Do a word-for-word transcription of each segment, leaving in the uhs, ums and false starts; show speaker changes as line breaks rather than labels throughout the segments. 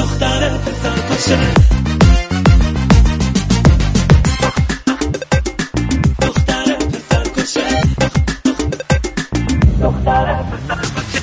دختره پسر کشه دختره پسر کشه دختره پسر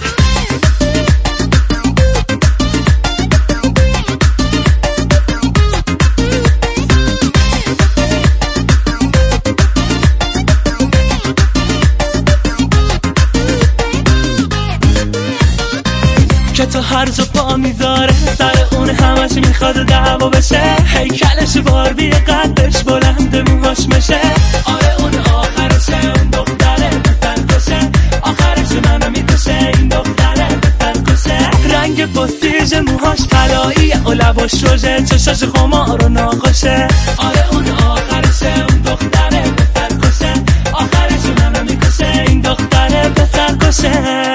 که تو هر جا پا میذاره سر اون همش میخواد دعوا بشه هیکلش باربی قدش بلنده موهاش میشه آره اون آخرشه اون دختره پسر کشه آخرش منو میکشه این دختره پسر کشه رنگ پستیژ موهاش طلاییه و لباش روژه چشاش خمار و ناخوشه آره اون آخرشه اون دختره پسر کشه آخرش منو میکشه این دختره پسر کشه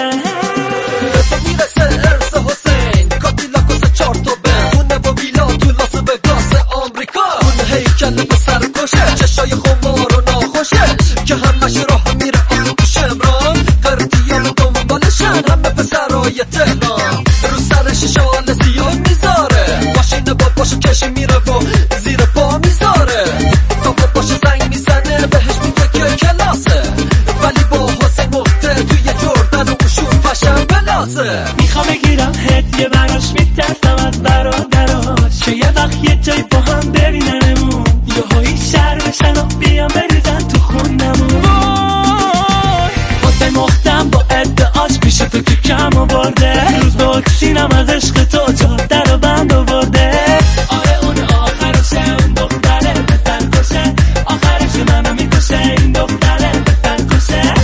چشای خمار و ناخوشه که همش راه میره آخه تو شمران قردیان دنبالشن همه پسرای تهران رو سرش شال سیاه میذاره ماشین باباشو کشی میره و زیر پا میذاره تا باباشو زنگ میزنه بهش میگه که کلاسه ولی با حسین مخته توی جردن و شون پشم بلاسه
میخوام بگیرم هدیه براش میترسم از برادراش که یه وقت یه جای با هم بریننمون یه هایی شر بشن و بیان بریزن تو خونمون حسین مختم با ادعاش پیش تو که کم آورده روز به اکسینم از عشق تو جاده رو بند آورده آره اون آخرشه اون دختره پسر کشه آخرش منو میکشه این دختره پسر کشه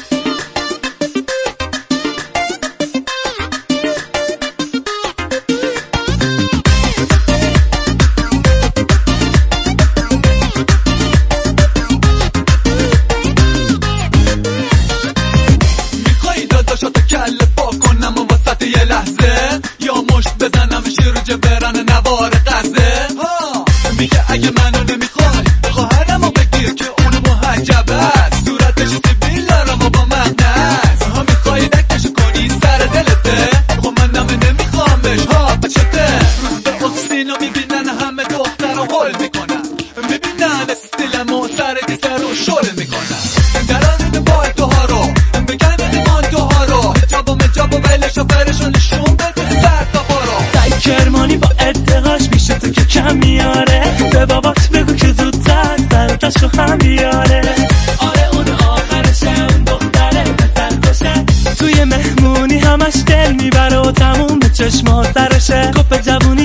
کله پا کنم و وسط یه لحظه یا مشت بزنم شیرجه برن نوار قزه میگه اگه منو نمیخوای خواهرمو بگیر که اونو محجب است صورتش سیبیل دارم و با مغنست ها میخوای دکش کنی سر دلته خب منم نمیخوامش ها بچته روز به اکسینو میبینن همه دختر رو حل میکنن میبینن استیلم و سر دیسه رو شل میکنن دران با تو ها رو بگن جابو ولی شفرشو نشون بده سر تا برو
سعی کرمانی با ادعاش پیش تو که کم میاره به بابات بگو که زودتر سرتاشو هم بیاره آره اون آخرشه اون دختره پسر کشه توی مهمونی همش دل میبره و تموم به چشما سرشه کپ جوون